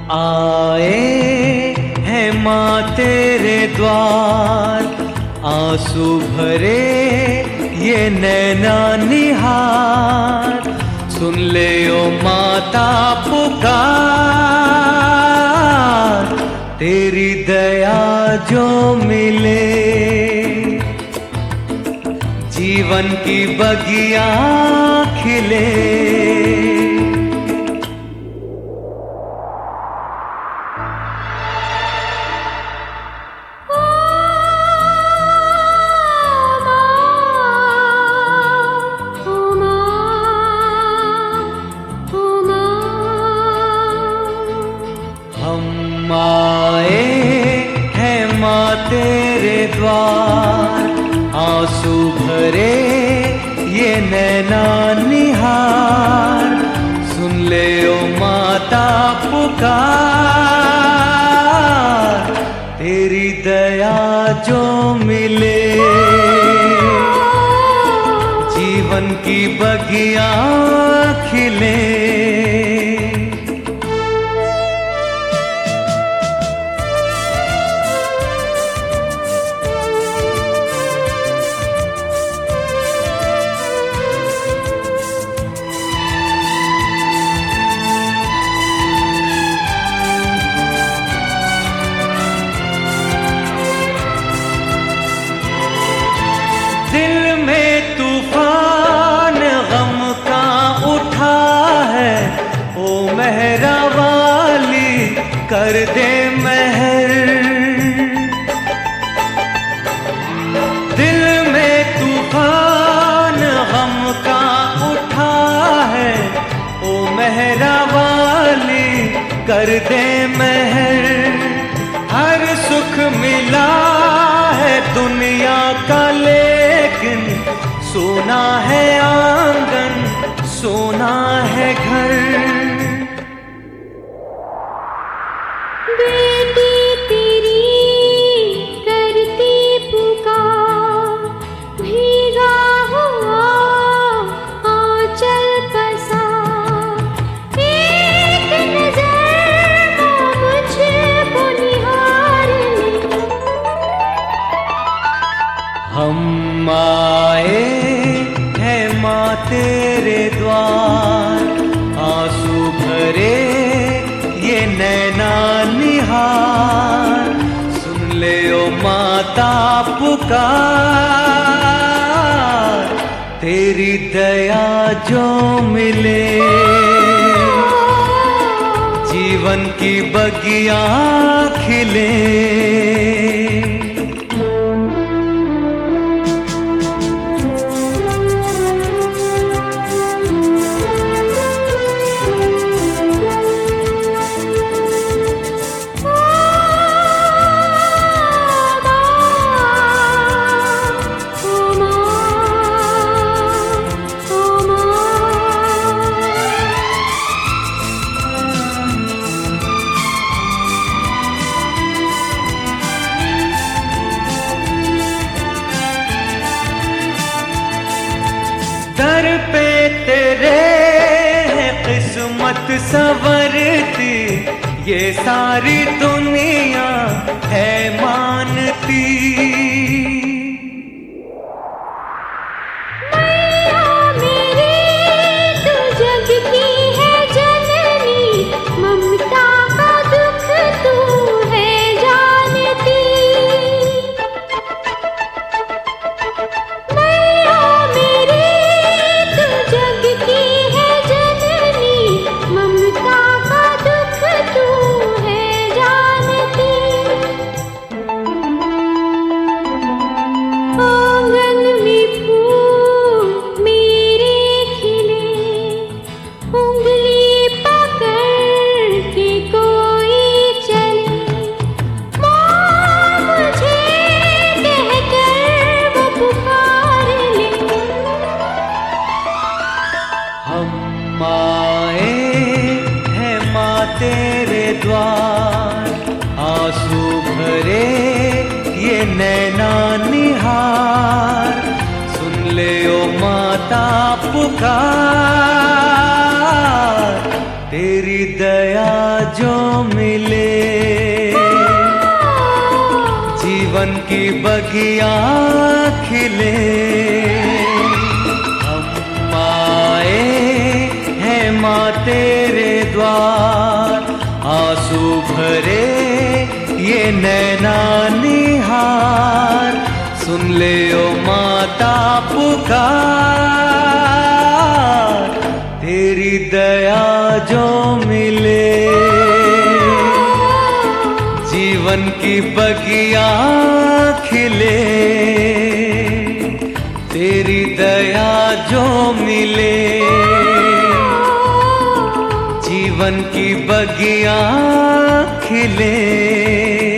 आए हैं माँ तेरे द्वार, आंसू भरे ये नैना निहार, सुन ले ओ माता पुकार, तेरी दया जो मिले, जीवन की बगिया खिले। हम आए हैं माँ तेरे द्वार, आंसू भरे ये नैना निहार, सुन ले ओ माता पुकार, तेरी दया जो मिले, जीवन की बगिया खिले। दिल में तूफान गम का उठा है, ओ मेहरा वाली कर दे मेहर। दिल में तूफान गम का उठा है, ओ मेहरा वाली कर दे मेहर। हर सुख मिला है दुनिया का, लेकिन सोना है आंगन, सोना है घर। बेटी तेरी करती पुकार, भीगा हुआ आंचल पसार, एक नजर को मुझको निहार ले। हम आए हैं माँ तेरे द्वार, आंसू भरे ये नैना निहार, सुन ले ओ माता पुकार, तेरी दया जो मिले, जीवन की बगिया खिले। दर पे तेरे है किस्मत संवरती, ये सारी दुनिया है मानती। मैया मेरी तू जग की है जननी, ममता का दुख तू है जानती। मैया मेरी जग की है जननी, ममता का दुख तू है जानती। आंगन में फूल मेरे खिले, उंगली पकड़ के कोई चले, माँ मुझे कहकर वो पुकार ले। हम आए हैं माँ तेरे द्वार, आंसू भरे ये नैना निहार, सुन ले ओ माता पुकार, तेरी दया जो मिले, बगिया खिले। हम आए हैं माँ तेरे द्वार, आंसू भरे ये नैना निहार। सुन ले ओ माता पुकार, तेरी दया जो मिले। जीवन की बगिया खिले, तेरी दया जो मिले। जीवन की बगिया खिले।